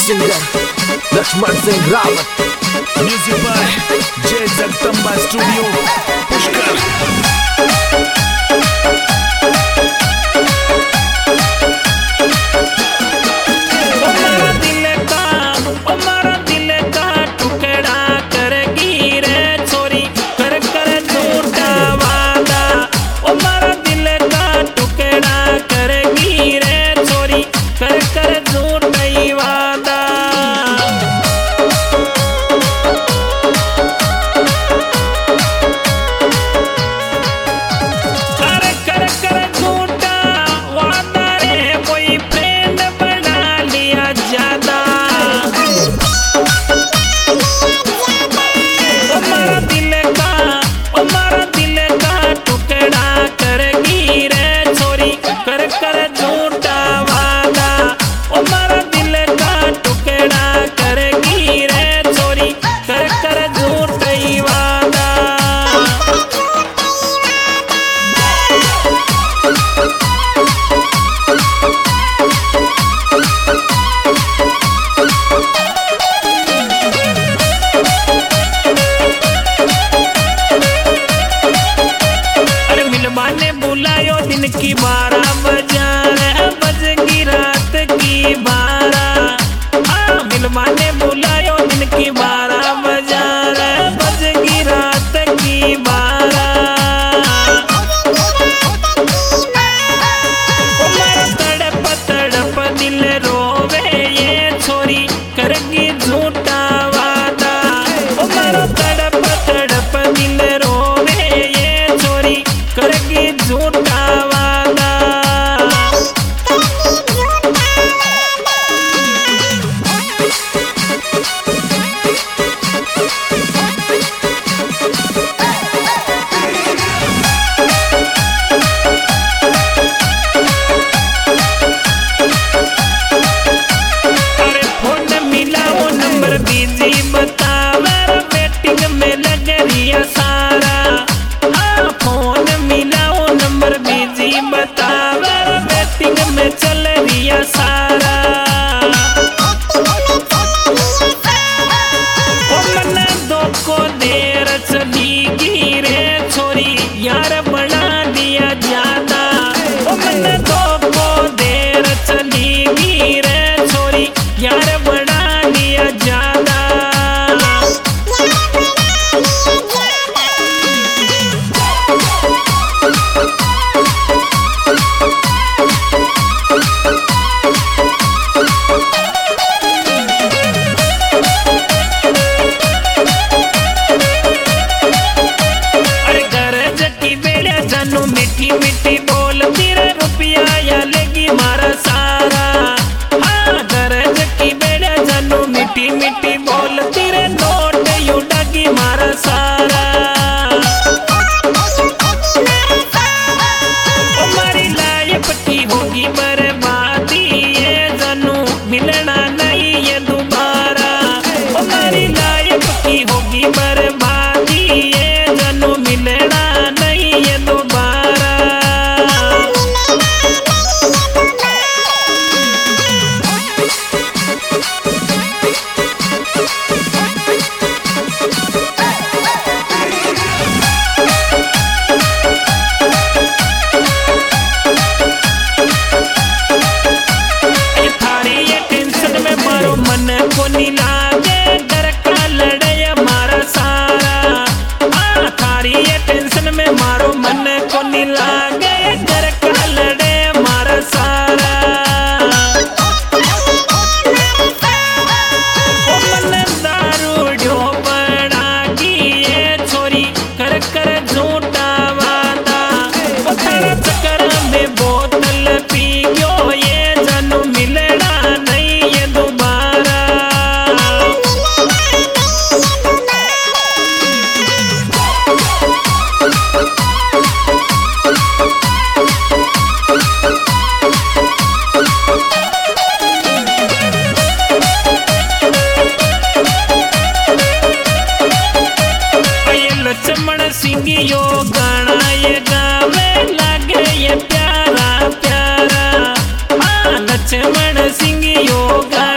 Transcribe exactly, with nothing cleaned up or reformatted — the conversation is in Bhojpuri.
Singer Laxman Singh Rawat. Music by Jai Jagdamba studio Pushkar. दिन की बारह बजा बजगी रात की बारह। हाँ मिलवा ने बुलायो दिन की बारह बजा बजगी रात की बारह। उमर तड़प तड़प दिल रोवे ये छोरी करगी झूठा वादा। उमर तड़प तड़प दिल रोवे ये छोरी करगी झूठा वादा। अरे फोन मिलाओ नंबर बिजी बतावे वेटिंग में लग रिया सारा। हाँ फोन मिलाओ नंबर बिजी बतावे वेटिंग में चल रिया सारा। ओ मन दो को देर चली गिरे छोरी यार बना दिया ज्यादा। ओ मन दो को देर चली गिरे छोरी यार बना दिया ज्यादा। अरे गरज की बेड़ा जानू मीठी मीठी बोल तेरे रुपया या लेगी मारा सारा। हाँ गरज की बेड़ा जानू मीठी मीठी बोल तेरे नोट यू डागी मारा सारा। ओ मारी लाइफ की होगी बर्बादी ये जानू मिलना नहीं ये दोबारा। ओ मारी लाइफ की होगी बर्बादी ये जानू मिलना नहीं ये दोबारा। ये थारी ये टेंशन में मारो मन को नहीं लागे डर का लड़े मारा सारा। हाँ थारी ये टेंशन में मारो मन को नहीं लागे डर का लड़े मारा सारा। ओ मन दारू ढो बड़ा की ये छोरी कर कर झूठा वादा। ओ थारा चक्कर में बोतल पी गयो ये जानू मिलना नहीं ये दोबारा। ये लक्ष्मण सिंह यो गाना ये गावे लागे ये प्यारा प्यारा। हाँ लक्ष्मण सिंह यो गाना